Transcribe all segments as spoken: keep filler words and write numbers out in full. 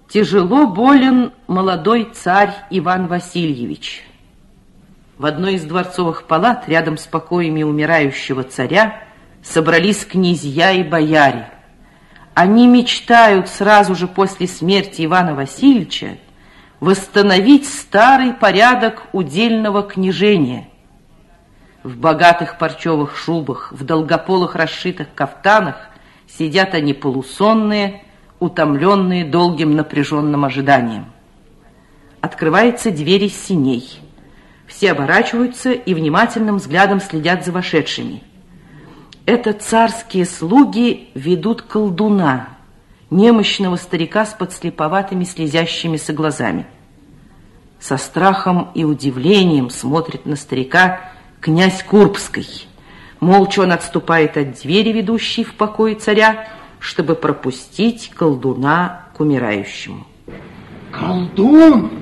Тяжело болен молодой царь Иван Васильевич. В одной из дворцовых палат рядом с покоями умирающего царя собрались князья и бояре. Они мечтают сразу же после смерти Ивана Васильевича восстановить старый порядок удельного княжения. В богатых парчевых шубах, в долгополых расшитых кафтанах сидят они полусонные, утомленные долгим напряженным ожиданием. Открывается дверь из сеней. Все оборачиваются и внимательным взглядом следят за вошедшими. Это царские слуги ведут колдуна, немощного старика с подслеповатыми слезящимися глазами. Со страхом и удивлением смотрит на старика князь Курбский. Молча он отступает от двери, ведущей в покой царя, чтобы пропустить колдуна к умирающему. Колдун?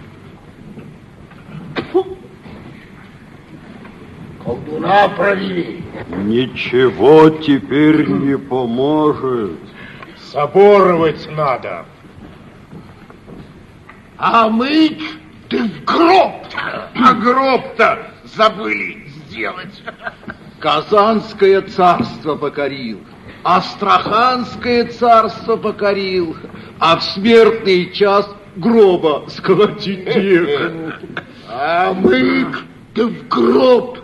Колдуна провели. Ничего теперь не поможет. Соборовать надо. А мы ты в гроб-то. А гроб-то забыли сделать. Казанское царство покорил, Астраханское царство покорил, а в смертный час гроба сколотить некому. А мы ты в гроб.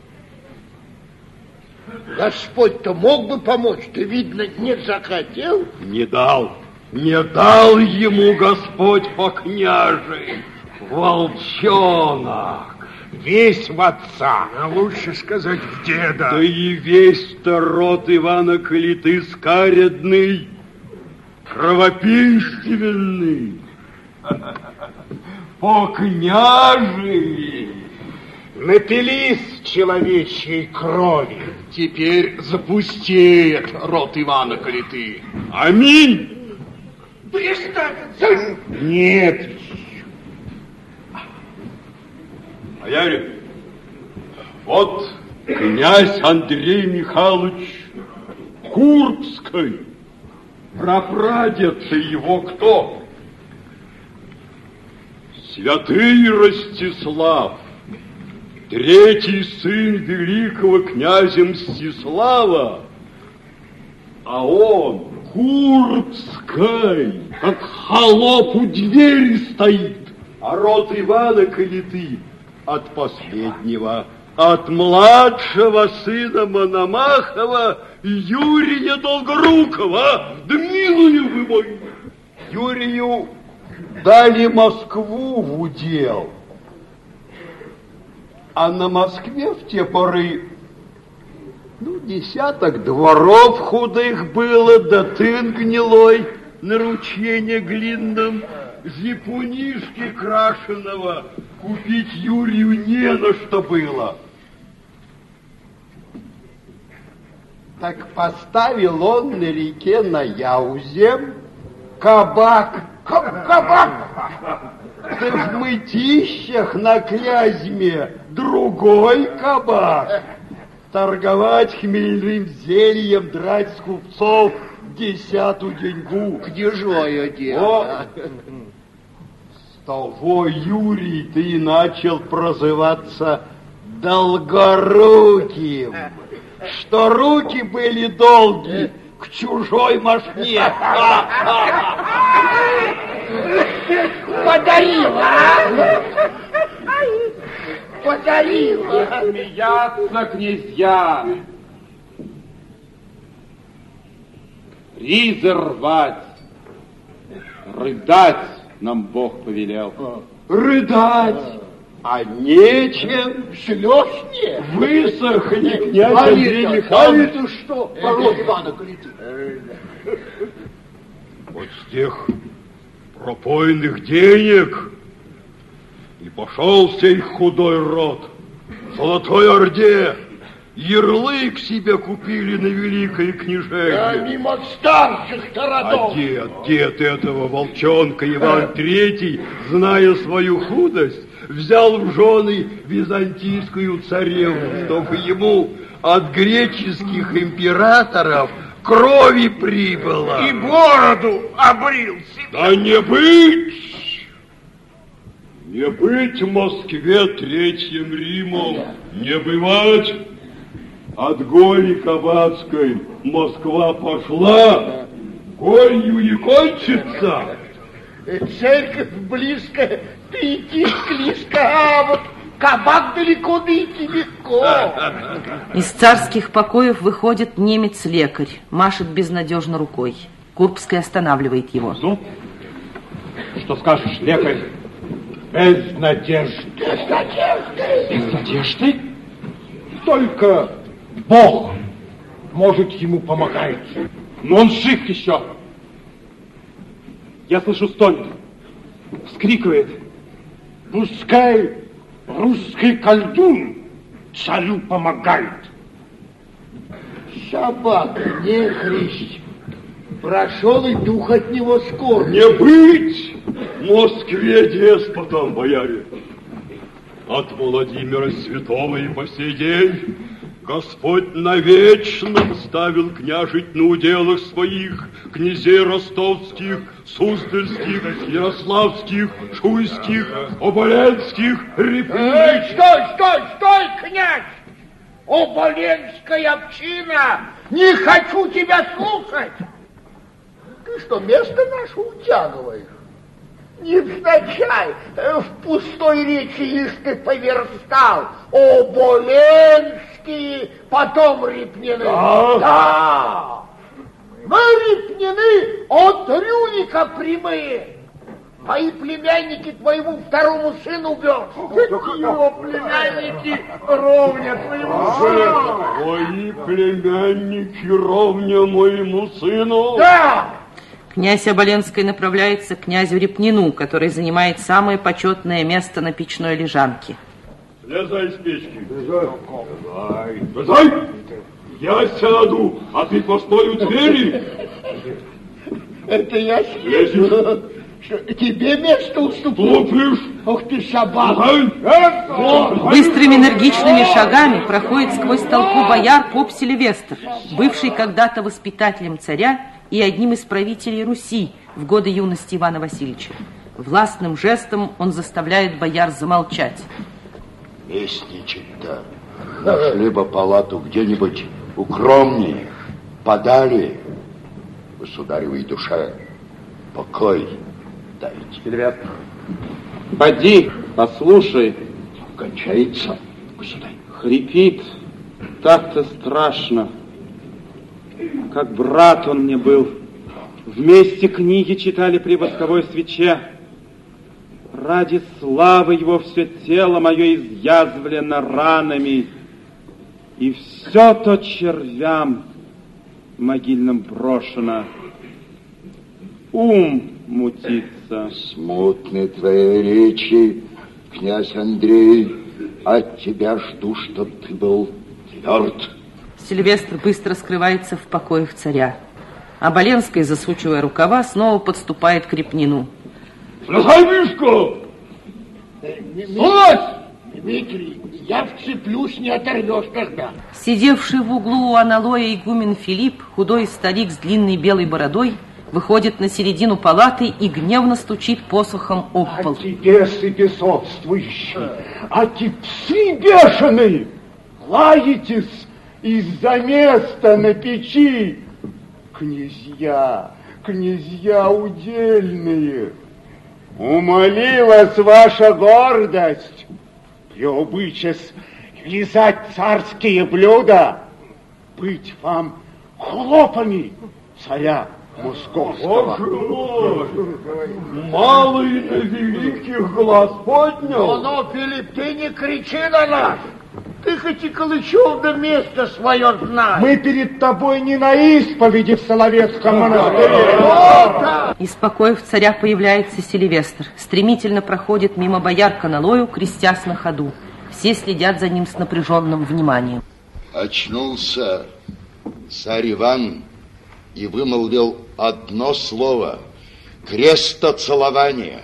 Господь-то мог бы помочь, ты, видно, не захотел. Не дал, не дал ему Господь по княжей, волчонок. Весь в отца, а лучше сказать в деда. Да и весь-то род Ивана Калиты скаредный, кровопийственный, по княжей. Напились человечьей крови. Теперь запустеет род Ивана Калиты. Аминь. Приставится. Нет. Бояре, вот князь Андрей Михайлович Курбский. Прапрадед-то его кто? Святый Ростислав, третий сын великого князя Мстислава, а он, Курбский, как холоп у двери стоит, а род Ивана Калиты от последнего, от младшего сына Мономахова Юрия Долгорукова. Да милую вы мой! Юрию дали Москву в удел, а на Москве в те поры ну, десяток дворов худых было, да тын гнилой на ручье глинном, зипунишки крашеного купить Юрию не на что было. Так поставил он на реке на Яузе кабак. Кабак! Да в Мытищах на Клязьме другой кабак. Торговать хмельным зельем, драть с купцов десятую деньгу. Княжое дело. С того Юрий ты и начал прозываться Долгоруким, что руки были долги к чужой мошне. Подарила, а? Подарила. Смеяться, князья, ризы рвать, рыдать нам Бог повелел. Рыдать? А нечем. Шлёхне? Высохни, князь Андрей Михайлович. А это что? Пород Ивана Калиты. Вот с тех пропойных денег и пошел сей худой род в Золотой Орде. Ярлык себе купили на великое княжение. А мимо старших-то родов. А дед, дед этого волчонка Иван Третий, зная свою худость, взял в жены византийскую царевну, чтобы ему от греческих императоров крови прибыло. И бороду обрил себе. Да не быть! Не быть в Москве Третьим Римом, не бывать. От голи кабацкой Москва пошла, голью не кончится. Церковь близко, ты идти близко, а вот кабак далеко, да идти легко. Из царских покоев выходит немец-лекарь, машет безнадежно рукой. Курбский останавливает его. Ну, что скажешь, лекарь? Без надежды. Без надежды. Без надежды? Только Бог может ему помогать. Но он жив еще. Я слышу, стонет, вскрикивает. Пускай русский колдун царю помогает. Собака, не хрищ. Прошел и дух от него скоро. Не быть в Москве деспотом, бояре. От Владимира Святого и по сей день Господь навечно ставил княжить на уделах своих князей ростовских, суздальских, ярославских, шуйских, оболенских, репинских. Эй, стой, стой, стой, князь! Оболенская община! Не хочу тебя слушать! Ты что, место наше утягиваешь? Невзначай в пустой речи лишь ты поверстал. Оболенские, потом Репнины. Да? Да. Мы Репнины от Рюрика прямые. Мои племянники твоему второму сыну бьют. Его племянники ровня твоему сыну. Твои племянники ровня моему сыну? Да. Князь Оболенский направляется к князю Репнину, который занимает самое почетное место на печной лежанке. Слезай с печки. Слезай. Слезай. Я сяду, а ты постой у двери. Это я слезу. Тебе место уступлю. Глупишь. Ох ты, собака. Быстрыми энергичными шагами проходит сквозь толпу бояр поп Сильвестр, бывший когда-то воспитателем царя и одним из правителей Руси в годы юности Ивана Васильевича. Властным жестом он заставляет бояр замолчать. Местничать-то нашли бы палату где-нибудь укромнее, подали государевой душе покой дайте. Сильвестр, поди, послушай. Кончается, государь. Хрипит так-то страшно. Как брат он мне был. Вместе книги читали при восковой свече. Ради славы его все тело мое изъязвлено ранами. И все то червям могильным брошено. Ум мутится. Смутны твои речи, князь Андрей. От тебя жду, чтоб ты был тверд. Сильвестр быстро скрывается в покоях царя. Оболенский, засучивая рукава, снова подступает к Репнину. Слезай, Мишка! Слазь! Дмитрий, я вцеплюсь, не оторвешь тогда. Сидевший в углу у аналоя игумен Филипп, худой старик с длинной белой бородой, выходит на середину палаты и гневно стучит посохом об пол. А тебе, сыбесовствующий, а те псы бешеные, лаетесь из-за места на печи. Князья, князья удельные, умолилась ваша гордость приобычась лизать царские блюда, быть вам хлопами царя московского. Боже мой! Малый на великих глаз поднял. Ну, ну, Филипп, ты не кричи на нас. Ты хоть и Калычев до места свое знаешь. Мы перед тобой не на исповеди в Соловецком монастыре. Из покоев царя появляется Сильвестр. Стремительно проходит мимо бояр к аналою, крестясь на ходу. Все следят за ним с напряженным вниманием. Очнулся царь Иван и вымолвил одно слово — крестоцелование.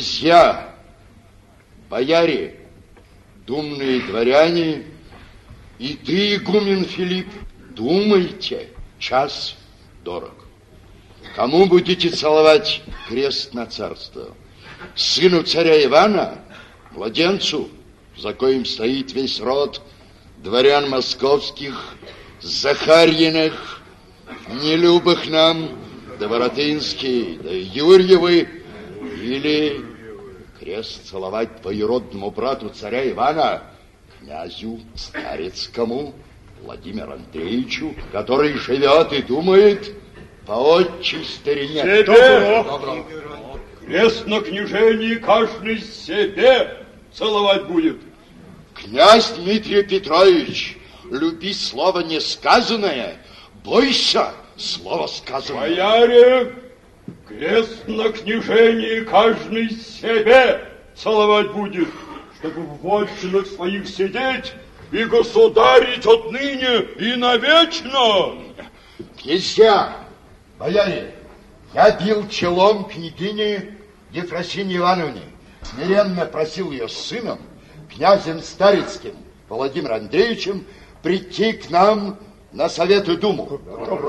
Князья, бояре, думные дворяне, И ты, игумен Филипп, думайте, час дорог. Кому будете целовать крест на царство? Сыну царя Ивана, младенцу, за коим стоит весь род дворян московских, Захарьиных, нелюбых нам, да Воротынский, да Юрьевы, или крест целовать двоюродному брату царя Ивана, князю Старицкому, Владимиру Андреевичу, который живет и думает по отчей старине. Себе! Крест на княжении каждый себе целовать будет. Князь Дмитрий Петрович, люби слово несказанное, бойся слова сказанного. Бояре, крест на княжении каждый себе целовать будет, чтобы в вотчинах своих сидеть и государить отныне и навечно. Князья, бояре, я бил челом княгине Ефросинье Ивановне, смиренно просил ее с сыном, князем Старицким Владимиром Андреевичем, прийти к нам на Совет и Думу.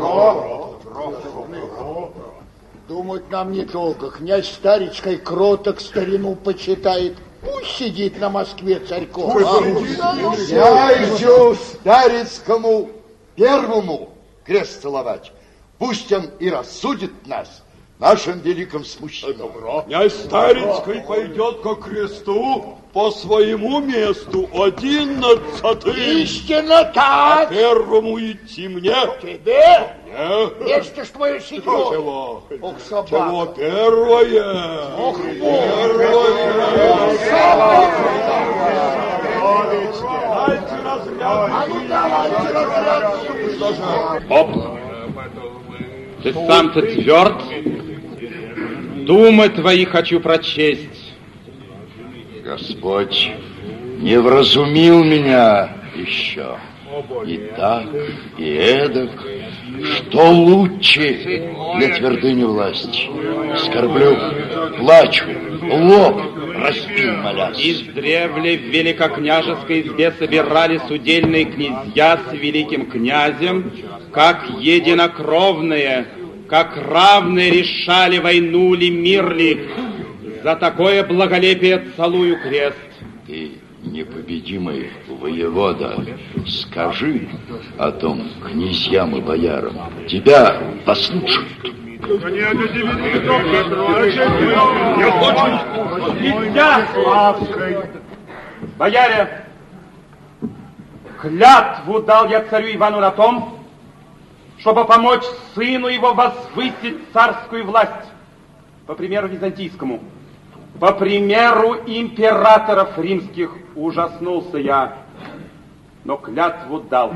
Думать нам недолго. Князь Старицкой кроток старину почитает. Пусть сидит на Москве царьком. Князю Старицкому первому крест целовать. Пусть он и рассудит нас нашим великим смущением. Князь Старицкий пойдет ко кресту по своему месту одиннадцатый. Истинно А так. первому идти мне. Тебе? Мне. Место ж твое седьмое. Чего? Ох, собака. Чего первое? Ох, Первое. Дайте разряд. А ну давайте разряд. Оп! Ты сам-то тверд? Думы твои хочу прочесть. Господь не вразумил меня еще. И так, и эдак, что лучше для твердыни власти. Скорблю, плачу, лоб распил молясь. Издревле в великокняжеской избе собирались удельные князья с великим князем, как единокровные, как равные решали, войну ли, мир ли. За такое благолепие целую крест. Ты, непобедимый воевода, скажи о том князьям и боярам. Тебя послушают. Князья! Бояре, клятву дал я царю Ивану на том, чтобы помочь сыну его возвысить царскую власть, по примеру византийскому. По примеру императоров римских ужаснулся я, но клятву дал.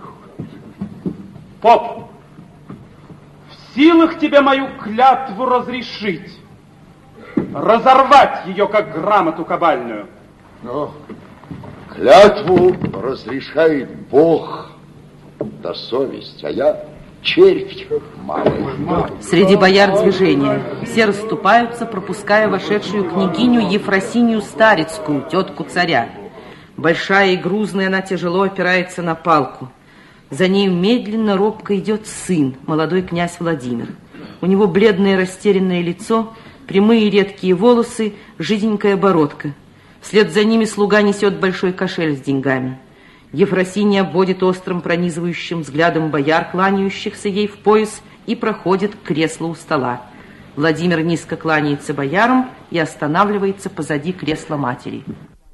Поп, в силах тебе мою клятву разрешить, разорвать ее, как грамоту кабальную. Но клятву разрешает Бог, да совесть, а я червь малый. Среди бояр движения. Все расступаются, пропуская вошедшую княгиню Ефросинью Старицкую, тетку царя. Большая и грузная, она тяжело опирается на палку. За ней медленно, робко идет сын, молодой князь Владимир. У него бледное растерянное лицо, прямые редкие волосы, жиденькая бородка. Вслед за ними слуга несет большой кошель с деньгами. Ефросинья обводит острым пронизывающим взглядом бояр, кланяющихся ей в пояс, и проходит к креслу у стола. Владимир низко кланяется боярам и останавливается позади кресла матери.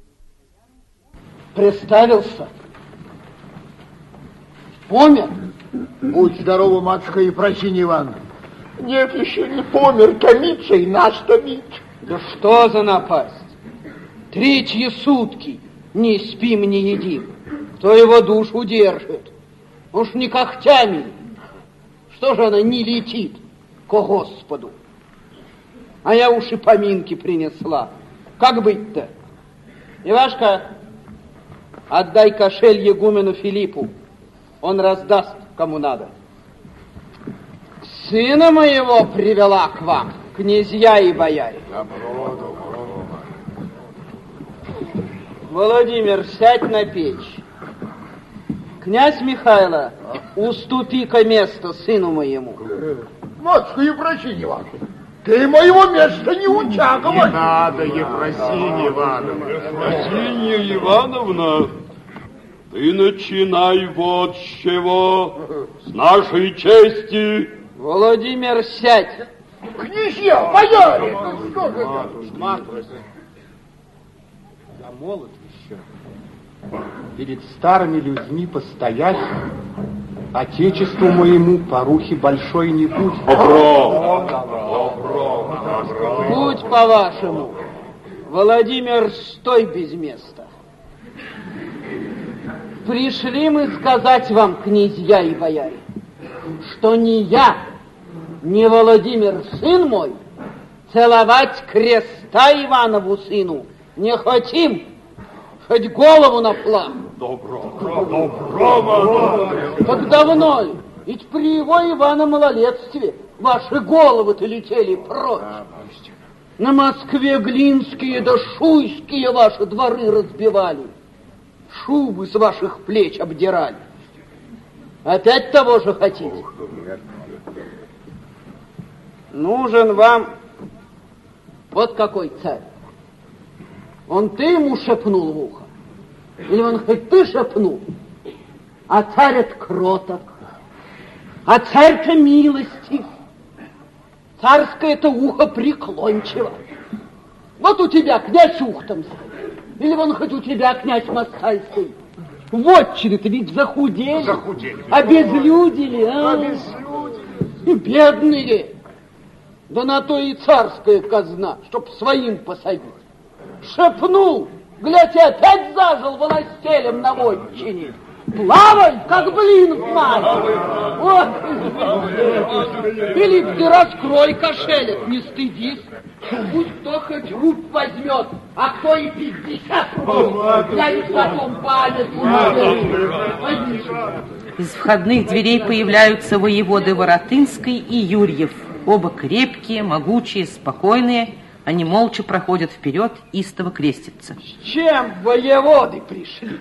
Представился. Помер? Будь здорова, матушка Ефросинья Ивановна. Нет, еще не помер, томится и нас томит. Да что за напасть? Третьи сутки не спим, не едим. Кто его душу держит? Уж не когтями. Что же она не летит ко Господу? А я уж и поминки принесла. Как быть-то? Ивашка, отдай кошель игумену Филиппу. Он раздаст, кому надо. Сына моего привела к вам, князья и бояре. Владимир, сядь на печь. Князь Михайло, уступи-ка место сыну моему. Матушка Ефросинья Ивановна, ты моего места не утягивай. Не надо, Ефросинья Ивановна. Ефросинья Ивановна, ты начинай вот с чего, с нашей чести. Владимир, сядь. Князья, бояре, ну что же это? Матушка, я молод еще. Перед старыми людьми постоять, отечеству моему порухи большой не будет. Добро, добро, добро. Будь по-вашему. Владимир, стой без места. Пришли мы сказать вам, князья и бояре, что ни я, ни Владимир, сын мой, целовать креста Иванову сыну не хотим, хоть голову на флаг. Добро, добро, добро. Так давно ли? Ведь при его Ивана малолетстве ваши головы-то летели прочь. На Москве Глинские да Шуйские ваши дворы разбивали. Шубы с ваших плеч обдирали. Опять того же хотите? Нужен вам вот какой царь. Он ты ему шепнул в ухо? Или он хоть ты шепнул? А царь-то кроток, а царь-то милостив. Царское-то ухо преклончиво. Вот у тебя князь Ухтомский, или вон хоть у тебя князь Москальский. Вотчины-то ведь захудели, Захудели. обезлюдили, а? Обезлюдили. Бедные. Да на то и царская казна, чтоб своим посадить. Шепнул, глядь, опять зажил волостелем на вотчине. Плавай, как блин в масле. Вот. Или ты раскрой кошелек, не стыдись. Пусть кто хоть рубь возьмет, а кто и пятьдесят. Я их потом палец наберу. Из входных дверей появляются воеводы Воротынской и Юрьев. Оба крепкие, могучие, спокойные. Они молча проходят вперед, истово крестятся. С чем воеводы пришли?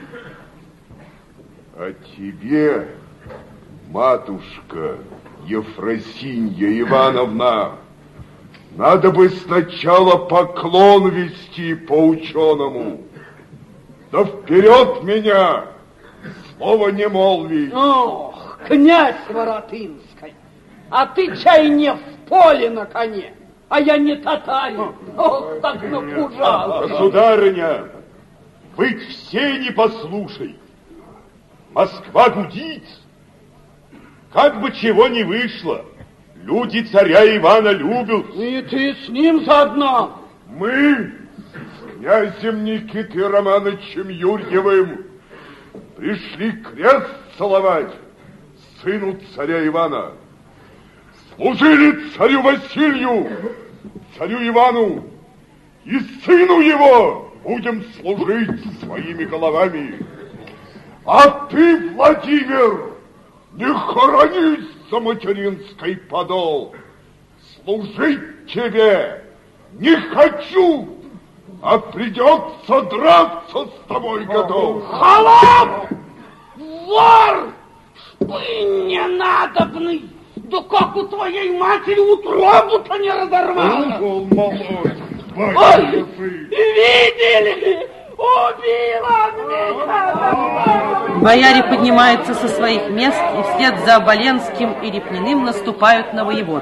А тебе, матушка Ефросинья Ивановна, надо бы сначала поклон вести по-ученому. Да вперед меня, слова не молви. Ох, князь Воротынской, а ты чай не в поле на коне, а я не татарин. Ох, так напужал. Государыня, вы все не послушай. Москва гудит. Как бы чего ни вышло, люди царя Ивана любят. И ты с ним заодно. Мы с князем Никитой Романовичем Юрьевым пришли крест целовать сыну царя Ивана. Служили царю Василию, царю Ивану, и сыну его будем служить своими головами. А ты, Владимир, не хоронись за материнский подол. Служить тебе не хочу, а придется драться с тобой готов. Холоп! Вор! Ты не надобный! Да как у твоей матери утробу-то не разорвало? Ой, видели? Убила Михайлова! Бояре поднимаются со своих мест и вслед за Оболенским и Репниным наступают на воевод.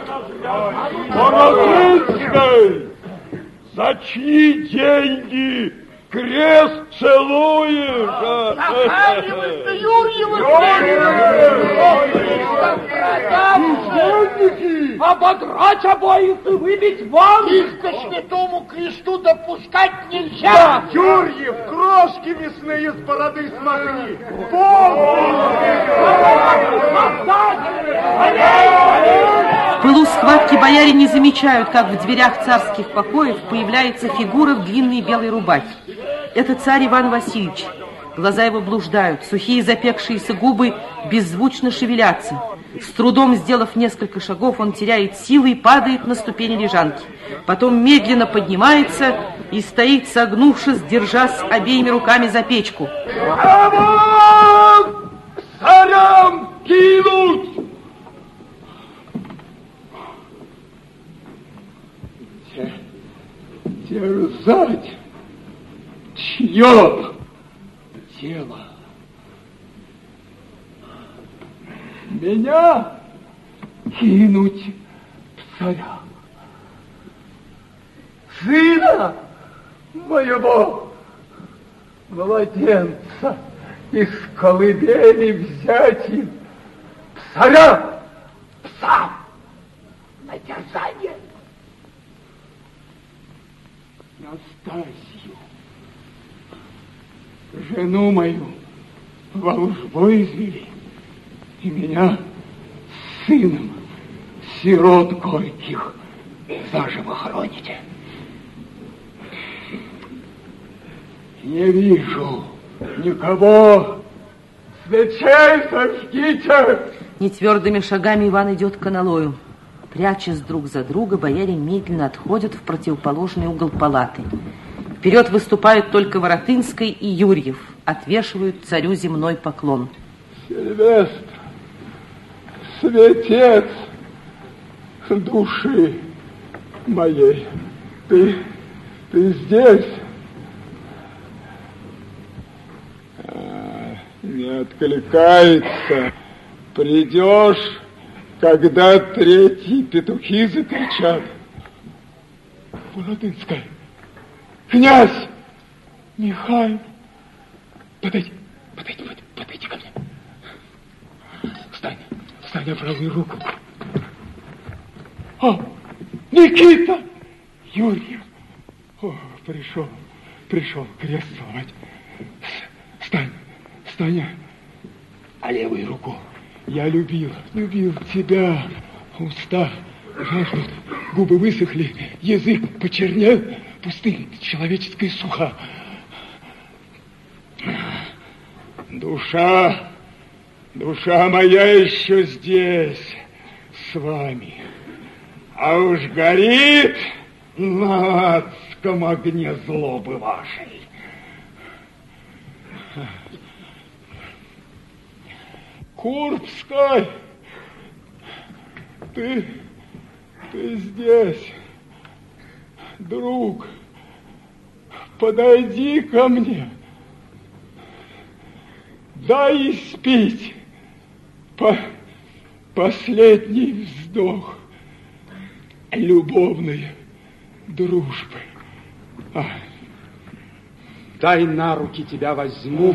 Воротынской, зачни деньги, крест целуешь. Захаривайся, Юрьева! Ободрать обоих и выбить вон! Их ко святому кресту допускать нельзя! Юрьев, крошки мясные с бороды смахни. В пылу схватки бояре не замечают, как в дверях царских покоев появляется фигура в длинной белой рубахе. Это царь Иван Васильевич. Глаза его блуждают, сухие запекшиеся губы беззвучно шевелятся. С трудом сделав несколько шагов, он теряет силы и падает на ступени лежанки. Потом медленно поднимается и стоит, согнувшись, держась обеими руками за печку. Кинуть! Терзать чье тело? Меня кинуть в царя? Сына моего, младенца, из колыбели взять им царя, пса на терзание? Настасью, жену мою, волжбу извели, и меня с сыном сирот горьких заживо хороните. Не вижу никого. Свечей зажгите! Нетвердыми шагами Иван идет к аналою. Прячась друг за друга, бояре медленно отходят в противоположный угол палаты. Вперед выступают только Воротынский и Юрьев, отвешивают царю земной поклон. Сильвестр, светец души моей, ты, ты здесь? А, не откликается. Придешь, когда третьи петухи закричат. Воротынская, князь Михаил, подойди, подойди, подойди, подойди ко мне. Встань, встань на правую руку. О, Никита! Юрьев! О, пришел, пришел крест сломать. Встань, встань, а левую руку. Я любил, любил тебя. Уста жаждут, губы высохли, язык почернел, пустынь человеческая суха. Душа, душа моя еще здесь, с вами. А уж горит на адском огне злобы вашей. Курбской, ты, ты здесь, друг, подойди ко мне, дай испить по последний вздох любовной дружбы. А. Дай на руки тебя возьму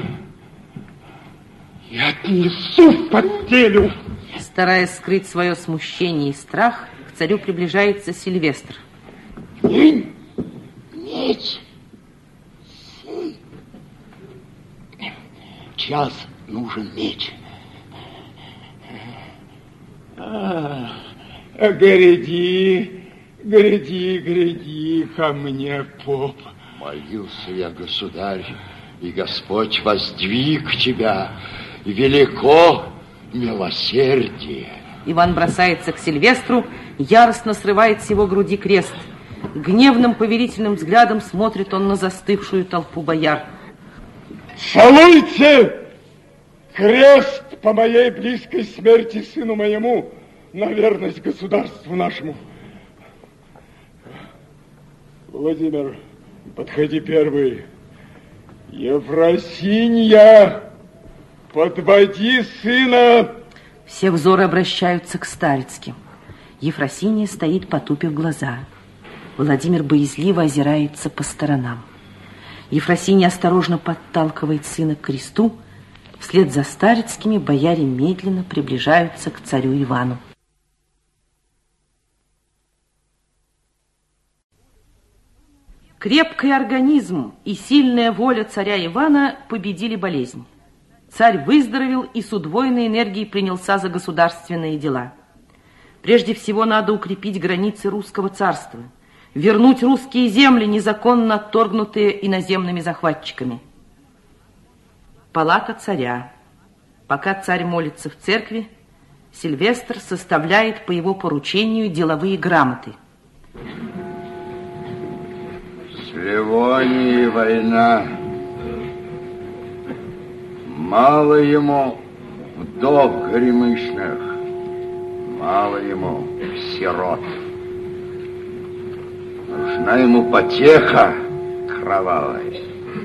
и отнесу в постелю. Стараясь скрыть свое смущение и страх, к царю приближается Сильвестр. День, меч, сей. Час нужен меч. А, гряди, гряди, гряди ко мне, поп. Молился я, государь, и Господь воздвиг тебя, и велико милосердие. Иван бросается к Сильвестру, яростно срывает с его груди крест. Гневным повелительным взглядом смотрит он на застывшую толпу бояр. Целуйте крест по моей близкой смерти сыну моему на верность государству нашему. Владимир, подходи первый. Ефросинья, подводи сына. Все взоры обращаются к Старицким. Ефросинья стоит, потупив глаза. Владимир боязливо озирается по сторонам. Ефросинья осторожно подталкивает сына к кресту. Вслед за Старицкими бояре медленно приближаются к царю Ивану. Крепкий организм и сильная воля царя Ивана победили болезнь. Царь выздоровел и с удвоенной энергией принялся за государственные дела. Прежде всего надо укрепить границы русского царства, вернуть русские земли, незаконно отторгнутые иноземными захватчиками. Палата царя. Пока царь молится в церкви, Сильвестр составляет по его поручению деловые грамоты. С Ливонией война. Мало ему вдов горемычных, мало ему сирот. Нужна ему потеха кровавая.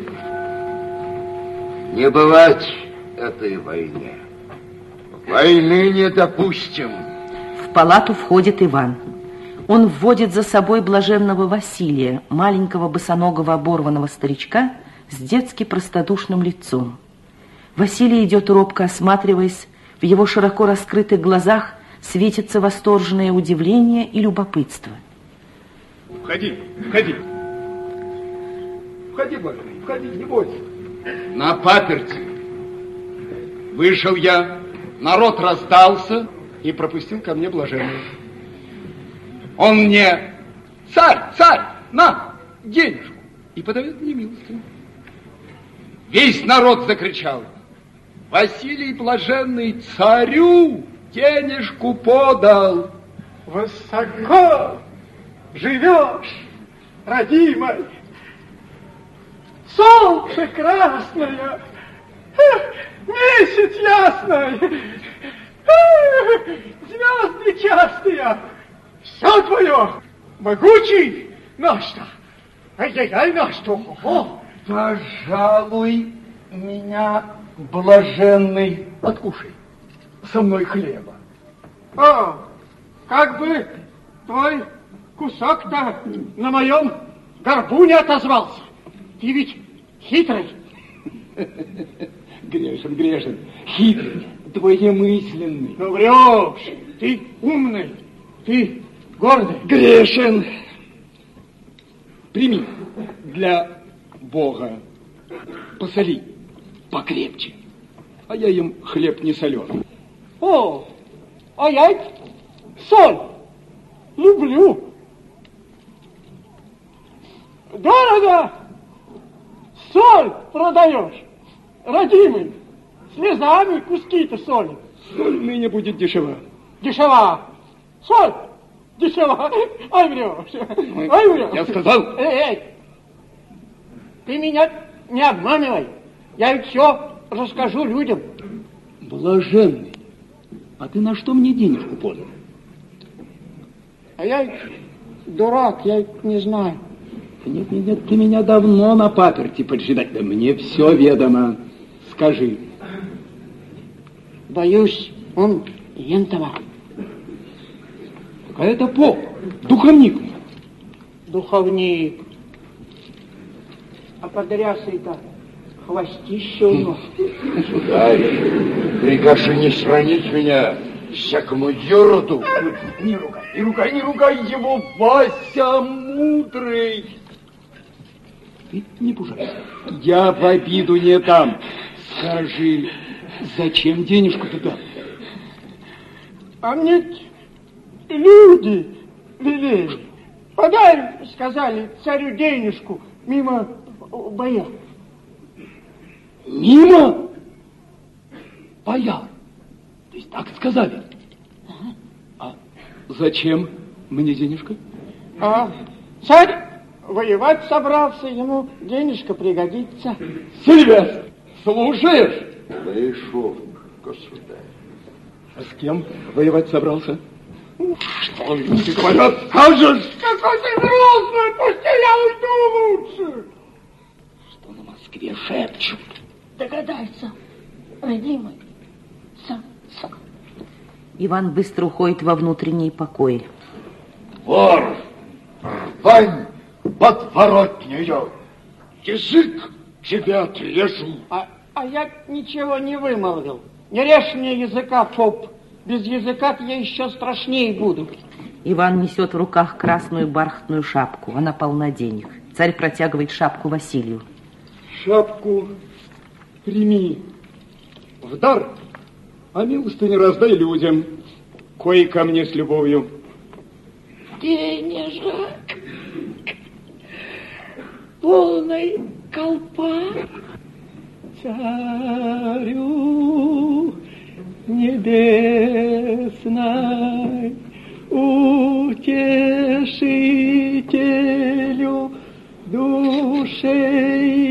Не бывать этой войне. Войны не допустим. В палату входит Иван. Он вводит за собой блаженного Василия, маленького босоногого оборванного старичка с детски простодушным лицом. Василий идет робко осматриваясь, в его широко раскрытых глазах светится восторженное удивление и любопытство. Входи, входи. Входи, блаженный, входи, не бойся. На паперти. Вышел я, народ раздался и пропустил ко мне блаженного. Он мне: царь, царь, на, денежку. И подает мне милостыню. Весь народ закричал: Василий блаженный царю денежку подал. Высоко живешь, родимой, солнце красное, месяц ясный, звезды частые, все твое, могучий, на что? Ай-яй-яй, на что? О, Пожалуй, меня блаженный откушай со мной хлеба. о, как бы твой кусок-то на моем горбу не отозвался. Ты ведь хитрый. Грешен, грешен, хитрый, двоемысленный. Ну, врешь, ты умный, ты гордый. Грешен. Прими для Бога, посоли покрепче, а я им хлеб не соленый. О, а я ведь соль люблю. Дорого соль продаешь, родимый, слезами куски-то соли. Соль ныне будет дешева. Дешева. Соль дешева. Ай, врешь. Ай, врешь. Я сказал. Эй, эй. Ты меня не обманывай. Я ведь все расскажу людям. Блаженный, а ты на что мне денежку подал? А я ведь дурак, я ведь не знаю. Нет, нет, нет, ты меня давно на паперти поджидать. Да мне все ведомо. Скажи. Боюсь, он ентова. А это поп, духовник. Духовник. А под рясой-то хвостище у него. Сударь, прикажи не сранить меня всякому ероду. Не ругай, не ругай, не ругай его, Вася мудрый. Ты не пужайся. Я в обиду не дам. Скажи, зачем денежку-то дал? А мне люди велели. Подай, сказали, царю денежку мимо бояр. Мимо бояр? То есть так сказали? Ага. А зачем мне денежка? А царь воевать собрался, ему денежка пригодится. Сильвестр, служишь? Слышу, государь. А с кем воевать собрался? Что люди говорят, скажешь? Какой ты грустный, пусти, я уйду лучше. Что на Москве шепчут? Догадайся, родимый, сам, сам. Иван быстро уходит во внутренние покои. Вор, рвань подворотнюю, язык тебя отрежу. А, а я ничего не вымолвил. Не режь мне языка, поп. Без языка я еще страшнее буду. Иван несет в руках красную бархатную шапку. Она полна денег. Царь протягивает шапку Василию. Шапку прими в дар, а милостыню раздай людям, кои ко мне с любовью. Денежек, полный колпак, царю небесной, утешителю души